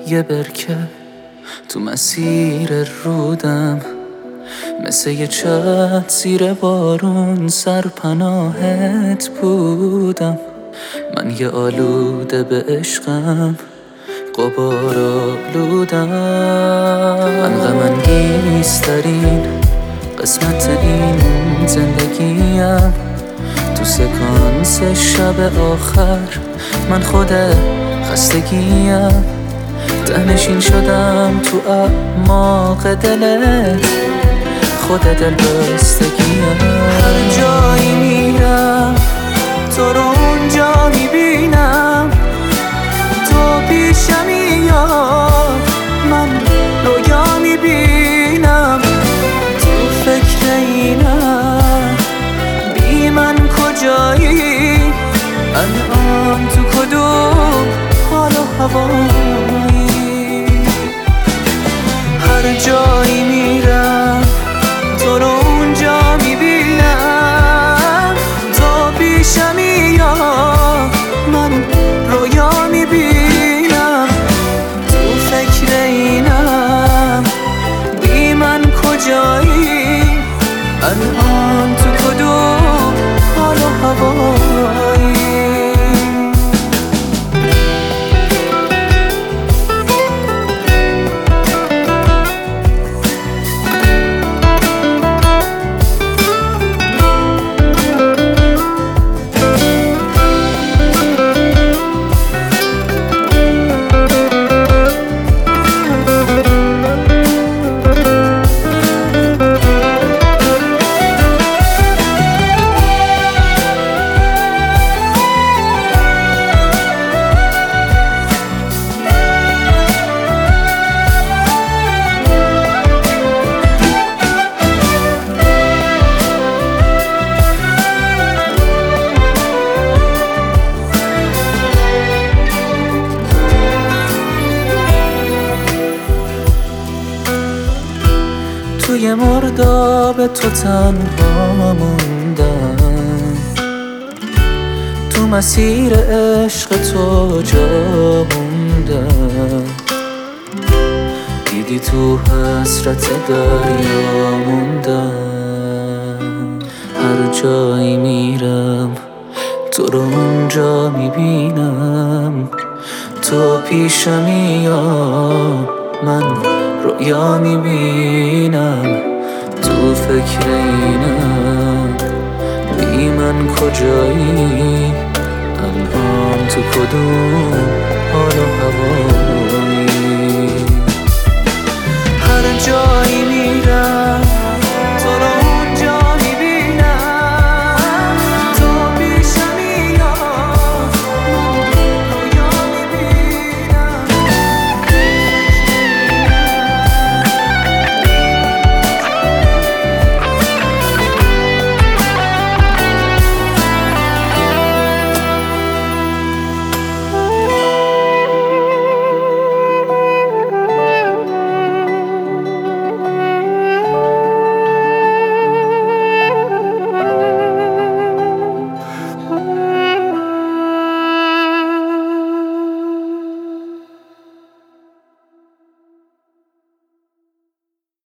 یه برکه تو مسیر رودم، مثل یه چت زیر بارون سرپناهت بودم. من یه آلوده به عشقم غبار آلودم. من غم‌انگیزترین قسمت این زندگیم، تو سکانس شب آخر من خود خستگیم. ته‌نشین شدم تو اعماق دلت، خود دلبستگیم. هر جایی میرم تو رو اونجا میبینم، تو پیشمی یا من رویا میبینم. تو فکر اینم بی من کجایی، الان تو کدوم حال و هوایی. هر جایی میرم تو رو اونجا میبینم، تو پیشمی یا من رویا میبینم. تو فکر اینم بی من کجایی، الان تو کدوم حال و هوایی. توی مرداب تو تنها موندم، تو مسیر عشق تو جا موندم. دیدی تو حسرت دریا موندم. هر جایی میرم تو رو اونجا میبینم، تو پیشمی یا من رویا میبینم. تو فکر اینم بی من کجایی، الان تو کدوم حال و هوایی. هر جایی میرم